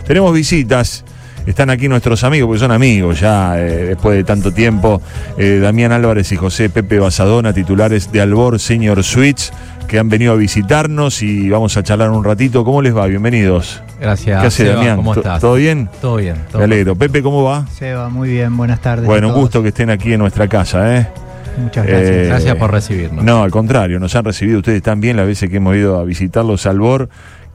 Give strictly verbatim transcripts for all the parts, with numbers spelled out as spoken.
tenemos visitas. Están aquí nuestros amigos, porque son amigos ya eh, después de tanto tiempo. Eh, Damián Álvarez y José Pepe Basadona, titulares de Albor Senior Suites, que han venido a visitarnos y vamos a charlar un ratito. ¿Cómo les va? Bienvenidos. Gracias. ¿Qué hace, Seba, Damián? ¿Cómo estás? ¿Todo bien? Todo bien. Todo Me alegro. Pepe, ¿cómo va? Seba, muy bien. Buenas tardes. Bueno, un gusto que estén aquí en nuestra casa, ¿eh? Muchas gracias. Eh, Gracias por recibirnos. No, al contrario, nos han recibido ustedes tan bien las veces que hemos ido a visitarlos al Albor,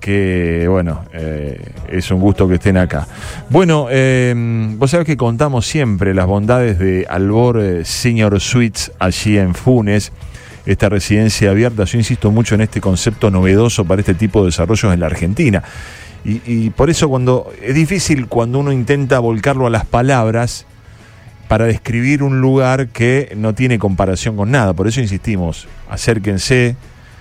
que bueno, eh, es un gusto que estén acá. Bueno, eh, vos sabés que contamos siempre las bondades de Albor eh, Senior Suites allí en Funes, esta residencia abierta. Yo insisto mucho en este concepto novedoso para este tipo de desarrollos en la Argentina. Y, y por eso cuando es difícil cuando uno intenta volcarlo a las palabras para describir un lugar que no tiene comparación con nada. Por eso insistimos, acérquense,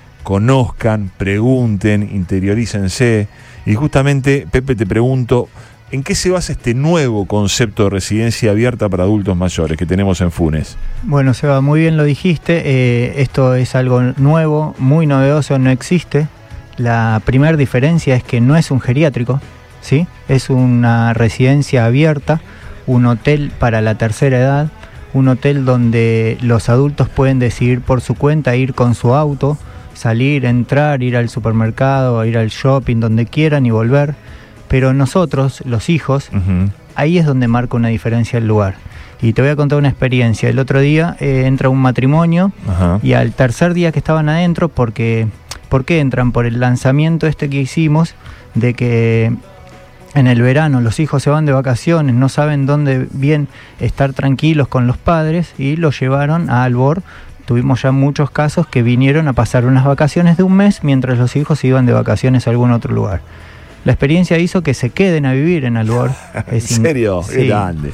conozcan, pregunten, interiorícense. Y justamente, Pepe, te pregunto, ¿en qué se basa este nuevo concepto de residencia abierta para adultos mayores que tenemos en Funes? Bueno, Seba, muy bien lo dijiste. Eh, esto es algo nuevo, muy novedoso, no existe. La primera diferencia es que no es un geriátrico, ¿sí? Es una residencia abierta, un hotel para la tercera edad, un hotel donde los adultos pueden decidir por su cuenta ir con su auto, salir, entrar, ir al supermercado, ir al shopping, donde quieran y volver. Pero nosotros, los hijos, uh-huh. ahí es donde marca una diferencia el lugar. Y te voy a contar una experiencia. El otro día eh, entra un matrimonio uh-huh. y al tercer día que estaban adentro, porque, ¿por qué entran? Por el lanzamiento este que hicimos de que en el verano los hijos se van de vacaciones, no saben dónde bien estar tranquilos con los padres y los llevaron a Albor. Tuvimos ya muchos casos que vinieron a pasar unas vacaciones de un mes mientras los hijos iban de vacaciones a algún otro lugar. La experiencia hizo que se queden a vivir en Albor. ¿En serio? Sí. Qué grande.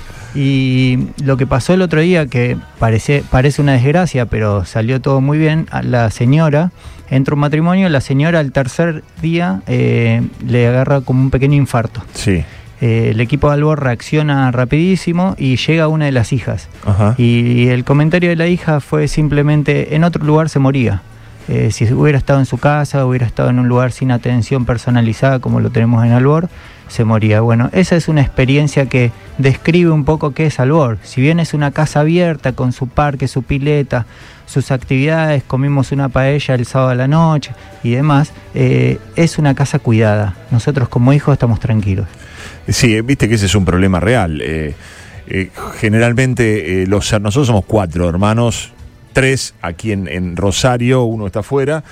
Y lo que pasó el otro día, que parece, parece una desgracia, pero salió todo muy bien, a la señora, entra un matrimonio, la señora al tercer día eh, le agarra como un pequeño infarto. Sí. Eh, el equipo de Albor reacciona rapidísimo y llega una de las hijas. Ajá. Y el comentario de la hija fue simplemente, en otro lugar se moría. Eh, si hubiera estado en su casa, hubiera estado en un lugar sin atención personalizada como lo tenemos en Albor, se moría. Bueno, esa es una experiencia que describe un poco qué es Albor. Si bien es una casa abierta con su parque, su pileta, sus actividades, comimos una paella el sábado a la noche y demás, eh, es una casa cuidada. Nosotros como hijos estamos tranquilos. Sí, viste que ese es un problema real. Eh, eh, generalmente eh, los, nosotros somos cuatro hermanos, tres aquí en, en Rosario, uno está afuera,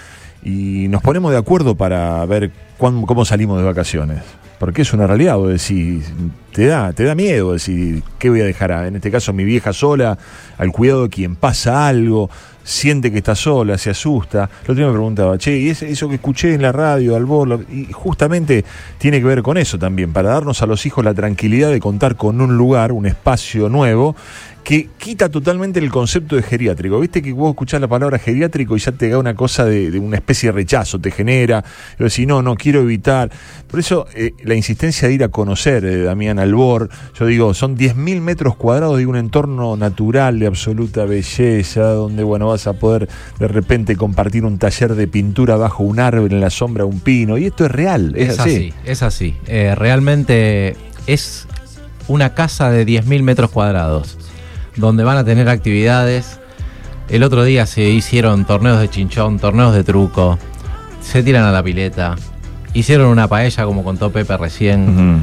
y nos ponemos de acuerdo para ver cuán, cómo salimos de vacaciones. Porque es una realidad, vos decís, te da, te da miedo decir, ¿qué voy a dejar? A, en este caso, mi vieja sola, al cuidado de quien pasa algo, siente que está sola, se asusta. El otro día me preguntaba, che, y ese, eso que escuché en la radio, Albor, y justamente tiene que ver con eso también, para darnos a los hijos la tranquilidad de contar con un lugar, un espacio nuevo, que quita totalmente el concepto de geriátrico. Viste que vos escuchás la palabra geriátrico y ya te da una cosa de, de una especie de rechazo, te genera, pero decís, no, no, quiero evitar. Por eso eh, la insistencia de ir a conocer, eh, Damián, Albor, yo digo, son diez mil metros cuadrados de un entorno natural de absoluta belleza, donde, bueno, vas a poder de repente compartir un taller de pintura bajo un árbol en la sombra de un pino, y esto es real, es, es así. así. Es así, eh, realmente es una casa de diez mil metros cuadrados, donde van a tener actividades. El otro día se hicieron torneos de chinchón, torneos de truco, se tiran a la pileta, hicieron una paella como contó Pepe recién. Uh-huh.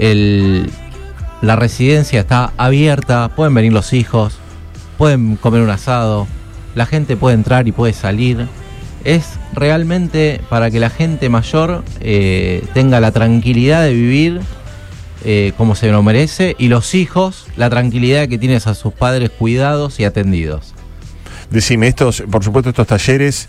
El, la residencia está abierta, pueden venir los hijos, pueden comer un asado, la gente puede entrar y puede salir. Es realmente para que la gente mayor eh, tenga la tranquilidad de vivir Eh, como se lo merece, y los hijos la tranquilidad que tienes a sus padres cuidados y atendidos. Decime, estos, por supuesto, estos talleres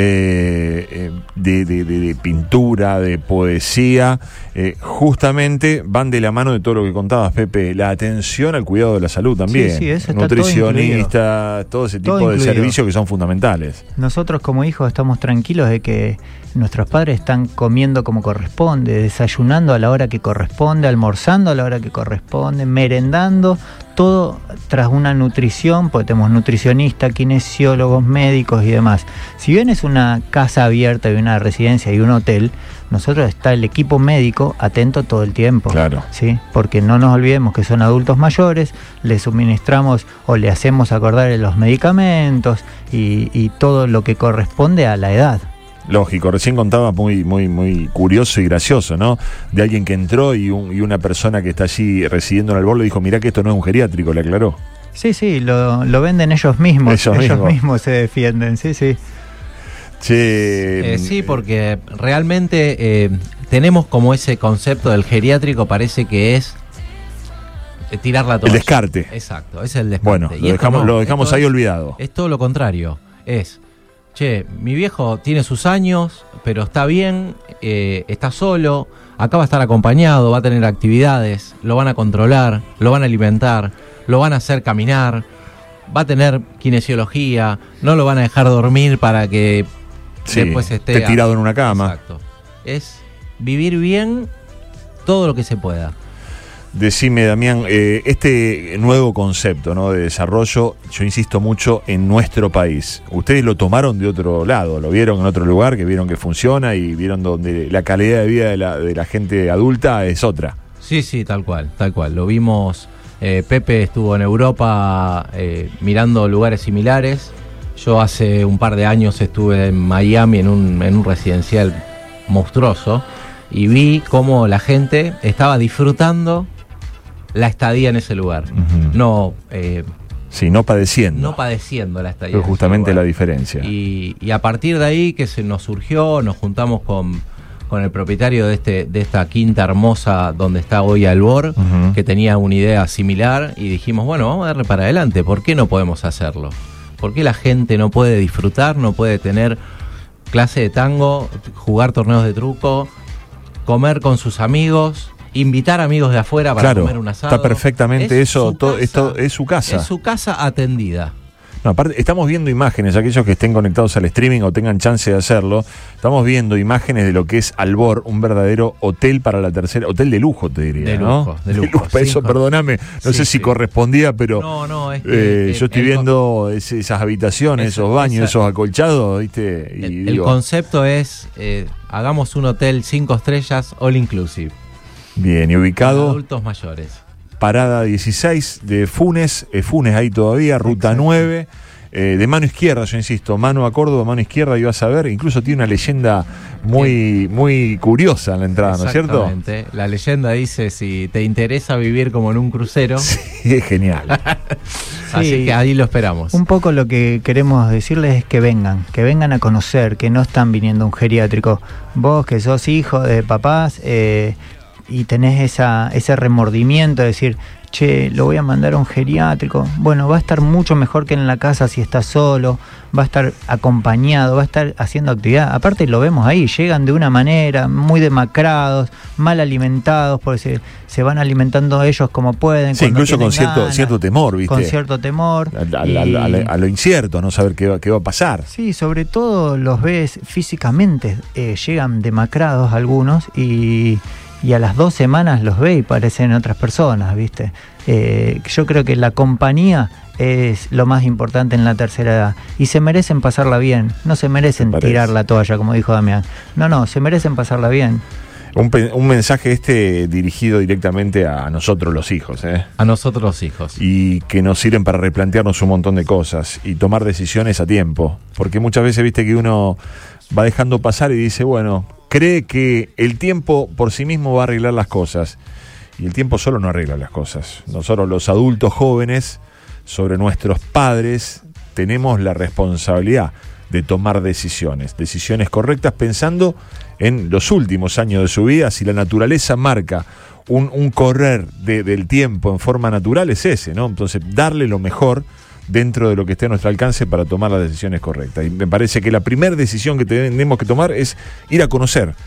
eh, eh, de, de, de, de pintura, de poesía, eh, justamente van de la mano de todo lo que contabas, Pepe, la atención al cuidado de la salud también. Sí, sí, eso está nutricionista, todo, todo ese tipo todo de incluido. Servicios que son fundamentales. Nosotros como hijos estamos tranquilos de que nuestros padres están comiendo como corresponde, desayunando a la hora que corresponde, almorzando a la hora que corresponde, merendando, todo tras una nutrición, porque tenemos nutricionistas, kinesiólogos, médicos y demás. Si bien es una casa abierta y una residencia y un hotel, nosotros está el equipo médico atento todo el tiempo. Claro. ¿Sí? Porque no nos olvidemos que son adultos mayores, les suministramos o le hacemos acordar los medicamentos y, y todo lo que corresponde a la edad. Lógico, recién contaba muy, muy, muy curioso y gracioso, ¿no? De alguien que entró y, un, y una persona que está allí residiendo en Albor le dijo, mirá que esto no es un geriátrico, le aclaró. Sí, sí, lo, lo venden ellos mismos, ellos, ellos mismos. mismos se defienden, sí, sí. Che, eh, sí, porque realmente eh, tenemos como ese concepto del geriátrico, parece que es eh, tirar la toalla. El descarte. Exacto, ese es el descarte. Bueno, Y lo esto dejamos, no, lo dejamos esto ahí es, olvidado. Es todo lo contrario, es... Che, mi viejo tiene sus años, pero está bien, eh, está solo, acá va a estar acompañado, va a tener actividades, lo van a controlar, lo van a alimentar, lo van a hacer caminar, va a tener kinesiología, no lo van a dejar dormir para que Sí, después esté... esté tirado en una cama. Exacto. Es vivir bien todo lo que se pueda. Decime, Damián, eh, este nuevo concepto, ¿no?, de desarrollo, yo insisto mucho en nuestro país. Ustedes lo tomaron de otro lado, lo vieron en otro lugar, que vieron que funciona y vieron donde la calidad de vida de la, de la gente adulta es otra. Sí, sí, tal cual, tal cual. Lo vimos, eh, Pepe estuvo en Europa eh, mirando lugares similares. Yo hace un par de años estuve en Miami en un, en un residencial monstruoso y vi cómo la gente estaba disfrutando la estadía en ese lugar. Uh-huh. No... Eh, sí, no padeciendo. No padeciendo la estadía. Es justamente la diferencia. Y, y a partir de ahí que se nos surgió, nos juntamos con, con el propietario de este de esta quinta hermosa donde está hoy Albor, uh-huh. que tenía una idea similar, y dijimos, bueno, vamos a darle para adelante, ¿por qué no podemos hacerlo? ¿Por qué la gente no puede disfrutar, no puede tener clase de tango, jugar torneos de truco, comer con sus amigos, invitar amigos de afuera para claro, comer un asado? Está perfectamente es eso, su todo, casa, esto es su casa. Es su casa atendida. No, aparte, estamos viendo imágenes, aquellos que estén conectados al streaming o tengan chance de hacerlo, estamos viendo imágenes de lo que es Albor, un verdadero hotel para la tercera, hotel de lujo, te diría, de ¿no? lujo, de lujo. De eso, perdóname, no sí, sé si sí. correspondía, pero no, no, es que, eh, el, yo estoy el, viendo el, ese, esas habitaciones, eso, esos baños, esa, esos acolchados, ¿viste? Y el, digo, el concepto es, eh, hagamos un hotel cinco estrellas all inclusive. Bien, y ubicado... Adultos mayores. Parada dieciséis de Funes, eh, Funes ahí todavía, ruta Exacto. nueve, eh, de mano izquierda, yo insisto, mano a Córdoba, mano izquierda, y vas a ver, incluso tiene una leyenda muy, muy curiosa en la entrada, ¿no es cierto? Exactamente, la leyenda dice, si te interesa vivir como en un crucero. Sí, es genial. Así sí, que ahí lo esperamos. Un poco lo que queremos decirles es que vengan, que vengan a conocer, que no están viniendo a un geriátrico. Vos que sos hijo de papás, eh, y tenés esa, ese remordimiento de decir, che, lo voy a mandar a un geriátrico. Bueno, va a estar mucho mejor que en la casa si está solo, va a estar acompañado, va a estar haciendo actividad. Aparte lo vemos ahí, llegan de una manera, muy demacrados, mal alimentados, porque se, se van alimentando ellos como pueden. Sí, incluso con cierto, ganas, cierto temor, ¿viste? Con cierto temor. A, a, y... a, a, a lo incierto, no saber qué va, qué va a pasar. Sí, sobre todo los ves físicamente, eh, llegan demacrados algunos y... y a las dos semanas los ve y parecen otras personas, ¿viste? Eh, yo creo que la compañía es lo más importante en la tercera edad. Y se merecen pasarla bien, no se merecen tirar la toalla, como dijo Damián. No, no, se merecen pasarla bien. Un, un mensaje este dirigido directamente a nosotros los hijos, ¿eh? A nosotros los hijos. Y que nos sirven para replantearnos un montón de cosas y tomar decisiones a tiempo. Porque muchas veces, viste, que uno va dejando pasar y dice, bueno, cree que el tiempo por sí mismo va a arreglar las cosas. Y el tiempo solo no arregla las cosas. Nosotros los adultos jóvenes, sobre nuestros padres, tenemos la responsabilidad de tomar decisiones. Decisiones correctas pensando en los últimos años de su vida. Si la naturaleza marca un, un correr de, del tiempo en forma natural, es ese, ¿no? Entonces, darle lo mejor dentro de lo que esté a nuestro alcance para tomar las decisiones correctas. Y me parece que la primera decisión que tenemos que tomar es ir a conocer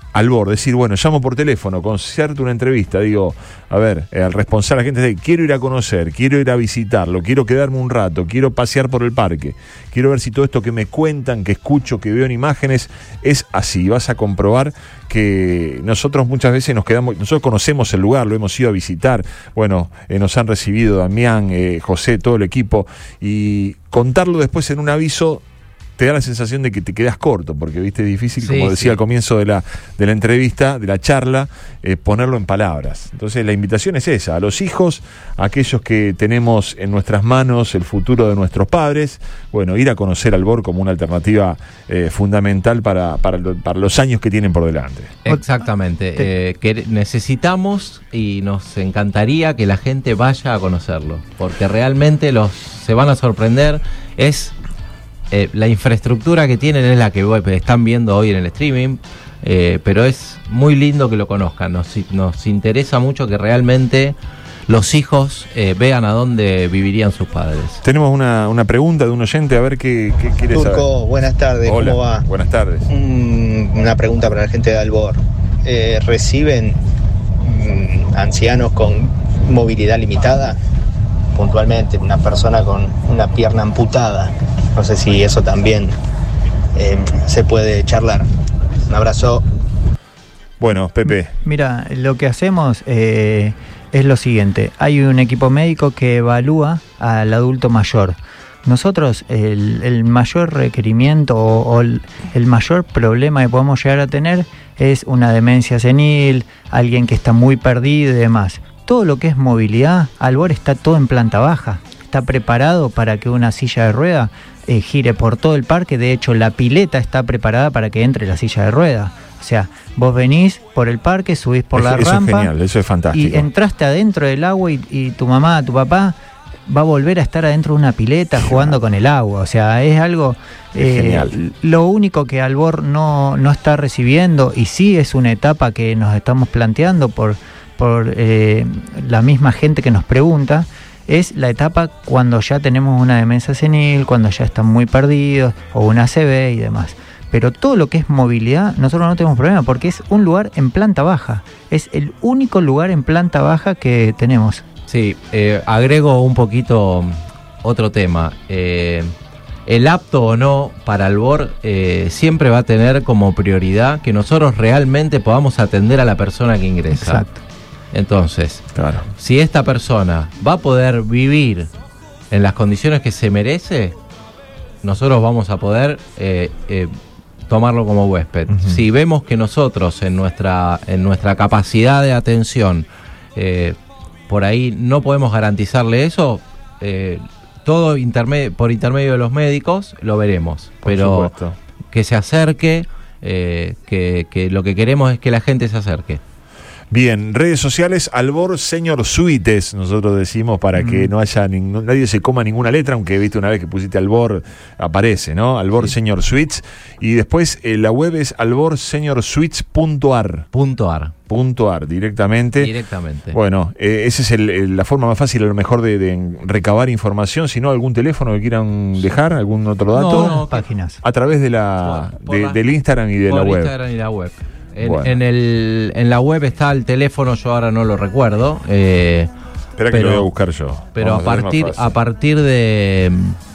Albor, decir, bueno, llamo por teléfono, concierto una entrevista, digo, a ver, eh, al responsable, a la gente dice, quiero ir a conocer, quiero ir a visitarlo, quiero quedarme un rato, quiero pasear por el parque, quiero ver si todo esto que me cuentan, que escucho, que veo en imágenes, es así. Vas a comprobar que nosotros muchas veces nos quedamos, nosotros conocemos el lugar, lo hemos ido a visitar, bueno, eh, nos han recibido Damián, eh, José, todo el equipo, y contarlo después en un aviso te da la sensación de que te quedas corto, porque viste, es difícil, como sí, decía sí. al comienzo de la, de la entrevista, de la charla, eh, ponerlo en palabras. Entonces la invitación es esa, a los hijos, a aquellos que tenemos en nuestras manos el futuro de nuestros padres, bueno, ir a conocer Albor como una alternativa eh, fundamental para, para, lo, para los años que tienen por delante. Exactamente, eh, que necesitamos y nos encantaría que la gente vaya a conocerlo, porque realmente los se van a sorprender. Es Eh, la infraestructura que tienen es la que están viendo hoy en el streaming, eh, pero es muy lindo que lo conozcan. Nos, nos interesa mucho que realmente los hijos eh, vean a dónde vivirían sus padres. Tenemos una, una pregunta de un oyente, a ver qué, qué quiere saber. Turco, buenas tardes, Hola, ¿cómo va? buenas tardes. Mm, una pregunta para la gente de Albor. Eh, ¿Reciben mm, ancianos con movilidad limitada? Puntualmente, una persona con una pierna amputada. No sé si eso también eh, se puede charlar. Un abrazo. Bueno, Pepe. Mira, lo que hacemos eh, es lo siguiente. Hay un equipo médico que evalúa al adulto mayor. Nosotros el, el mayor requerimiento o, o el, el mayor problema que podemos llegar a tener es una demencia senil, alguien que está muy perdido y demás. Todo lo que es movilidad, Albor está todo en planta baja. Está preparado para que una silla de rueda eh, gire por todo el parque. De hecho, la pileta está preparada para que entre la silla de rueda. O sea, vos venís por el parque, subís por Eso, la eso rampa. es genial, eso es fantástico. Y entraste adentro del agua y, y tu mamá, tu papá va a volver a estar adentro de una pileta jugando con el agua. O sea, es algo... Es eh, genial. Lo único que Albor no, no está recibiendo, y sí es una etapa que nos estamos planteando por, por eh, la misma gente que nos pregunta, es la etapa cuando ya tenemos una demencia senil, cuando ya están muy perdidos, o una A C V y demás. Pero todo lo que es movilidad, nosotros no tenemos problema, porque es un lugar en planta baja. Es el único lugar en planta baja que tenemos. Sí, eh, agrego un poquito otro tema. Eh, el apto o no para Albor eh, siempre va a tener como prioridad que nosotros realmente podamos atender a la persona que ingresa. Exacto. Entonces, Claro. si esta persona va a poder vivir en las condiciones que se merece, nosotros vamos a poder eh, eh, tomarlo como huésped. Uh-huh. Si vemos que nosotros en nuestra, en nuestra capacidad de atención eh, por ahí no podemos garantizarle eso, eh, todo interme- por intermedio de los médicos lo veremos. Por Pero supuesto. que se acerque, eh, que, que lo que queremos es que la gente se acerque. Bien, redes sociales, Albor Senior Suites, nosotros decimos, para que no haya ningún, nadie se coma ninguna letra, aunque viste una vez que pusiste Albor, aparece, ¿no? Albor Sí. Senior Suites. Y después eh, la web es albor senior suites punto a r. Punto ar. Punto ar, directamente. Directamente. Bueno, eh, esa es el, el, la forma más fácil a lo mejor de, de recabar información. Si no, algún teléfono que quieran dejar, algún otro dato. No, Todas no, las páginas. A través de la, Por- por de- la- del Instagram y de por la web. Instagram y la web. En, Bueno. en, el, en la web está el teléfono, yo ahora no lo recuerdo. Eh, Espera que pero- lo voy a buscar yo. pero Vamos a hacer más partir, fácil. a partir de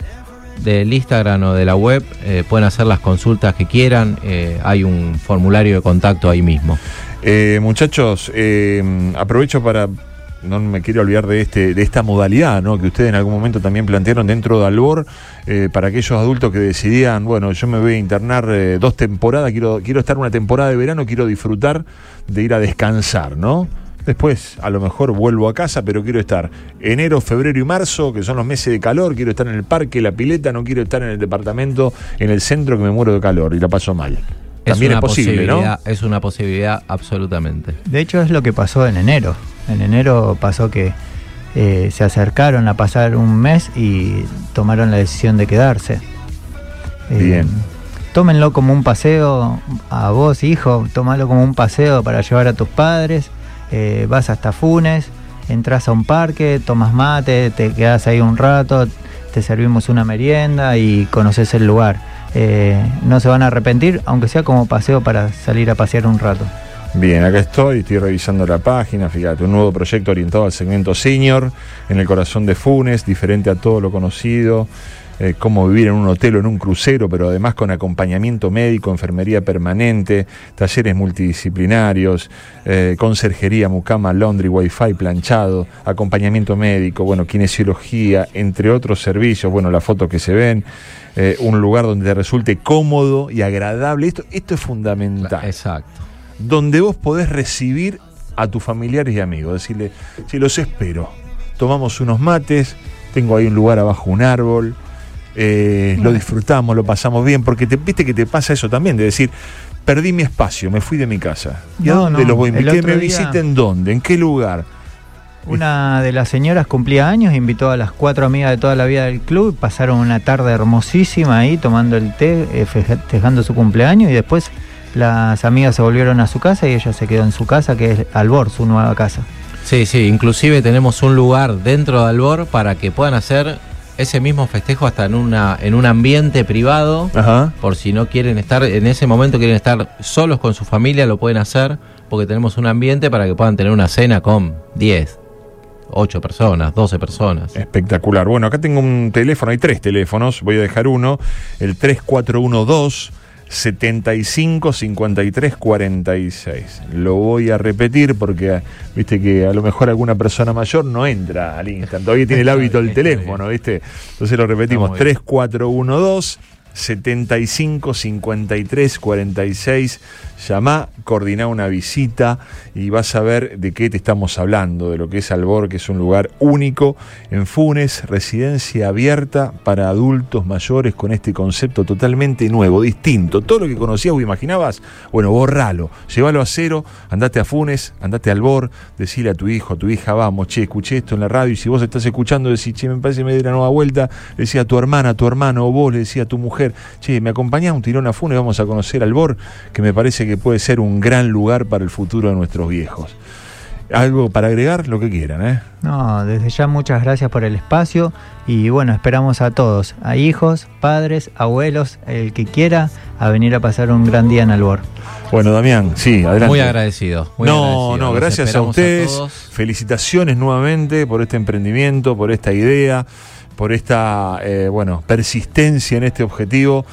del Instagram o de la web eh, pueden hacer las consultas que quieran. Eh, hay un formulario de contacto ahí mismo. Eh, muchachos, eh, aprovecho para, no me quiero olvidar de este de esta modalidad, ¿no?, que ustedes en algún momento también plantearon dentro de Albor, eh, para aquellos adultos que decidían, bueno, yo me voy a internar eh, dos temporadas, quiero quiero estar una temporada de verano, quiero disfrutar de ir a descansar, ¿no? Después, a lo mejor vuelvo a casa, pero quiero estar enero, febrero y marzo, que son los meses de calor, quiero estar en el parque, la pileta, no quiero estar en el departamento, en el centro, que me muero de calor y la paso mal. También es, una posible, ¿no? posibilidad, es una posibilidad absolutamente. De hecho, es lo que pasó en enero. En enero pasó que eh, se acercaron a pasar un mes y tomaron la decisión de quedarse. Eh, Bien. Tómenlo como un paseo, a vos, hijo, tómalo como un paseo para llevar a tus padres. Eh, vas hasta Funes, entras a un parque, tomas mate, te quedas ahí un rato, te servimos una merienda y conoces el lugar. eh, no se van a arrepentir, aunque sea como paseo para salir a pasear un rato. Bien, acá estoy, estoy revisando la página, fíjate, un nuevo proyecto orientado al segmento senior, en el corazón de Funes, diferente a todo lo conocido, eh, cómo vivir en un hotel o en un crucero, pero además con acompañamiento médico, enfermería permanente, talleres multidisciplinarios, eh, conserjería, mucama, laundry, wifi, planchado, acompañamiento médico, bueno, kinesiología, entre otros servicios, bueno, las fotos que se ven, eh, un lugar donde te resulte cómodo y agradable, esto, esto es fundamental. Exacto. Donde vos podés recibir a tus familiares y amigos, decirle, si los espero, tomamos unos mates, tengo ahí un lugar abajo, un árbol, eh, lo disfrutamos, lo pasamos bien, porque te, viste que te pasa eso también, de decir, perdí mi espacio, me fui de mi casa. ¿Y no, a dónde no, los voy? ¿Que me día, visiten dónde? ¿En qué lugar? Una de las señoras cumplía años, invitó a las cuatro amigas de toda la vida del club, pasaron una tarde hermosísima ahí tomando el té, eh, festejando su cumpleaños, y después las amigas se volvieron a su casa y ella se quedó en su casa, que es Albor, su nueva casa. Sí, sí, inclusive tenemos un lugar dentro de Albor para que puedan hacer ese mismo festejo hasta en una en un ambiente privado. Ajá. Por si no quieren estar, en ese momento quieren estar solos con su familia, lo pueden hacer, porque tenemos un ambiente para que puedan tener una cena con diez, ocho personas, doce personas. Espectacular. Bueno, acá tengo un teléfono, hay tres teléfonos, voy a dejar uno, el tres cuatro uno dos, setenta y cinco, cincuenta y tres, cuarenta y seis. Lo voy a repetir porque viste que a lo mejor alguna persona mayor no entra al Instagram, todavía tiene el hábito del teléfono, viste. Entonces lo repetimos, tres cuatro uno dos, setenta y cinco, cincuenta y tres, cuarenta y seis. Llamá, coordiná una visita y vas a ver de qué te estamos hablando, de lo que es Albor, que es un lugar único en Funes, residencia abierta para adultos mayores con este concepto totalmente nuevo, distinto. Todo lo que conocías o imaginabas, bueno, borralo, llévalo a cero, andate a Funes, andate a Albor, decile a tu hijo, a tu hija, vamos, che, escuché esto en la radio, y si vos estás escuchando, decís, che, me parece que me di la nueva vuelta, le decía a tu hermana, a tu hermano, o vos le decía a tu mujer, che, me acompañás un tirón a Funes, vamos a conocer Albor, que me parece que puede ser un gran lugar para el futuro de nuestros viejos. ¿Algo para agregar? Lo que quieran, ¿eh? No, desde ya muchas gracias por el espacio y bueno, esperamos a todos, a hijos, padres, abuelos, el que quiera, a venir a pasar un gran día en Albor. Bueno, Damián, sí, adelante. Muy agradecido. Muy no, agradecido. no, Los gracias a ustedes. A Felicitaciones nuevamente por este emprendimiento, por esta idea, por esta, eh, bueno, persistencia en este objetivo,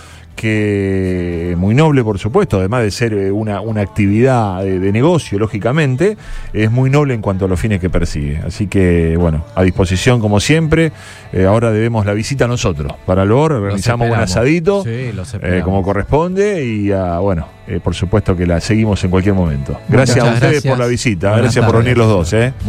que muy noble, por supuesto, además de ser una, una actividad de, de negocio, lógicamente, es muy noble en cuanto a los fines que persigue. Así que, bueno, a disposición como siempre. Eh, ahora debemos la visita a nosotros. Para Albor organizamos un asadito, sí, los eh, como corresponde, y uh, bueno, eh, por supuesto que la seguimos en cualquier momento. Gracias Muchas a ustedes gracias. por la visita, Buenas gracias tardes. por venir los dos. ¿eh?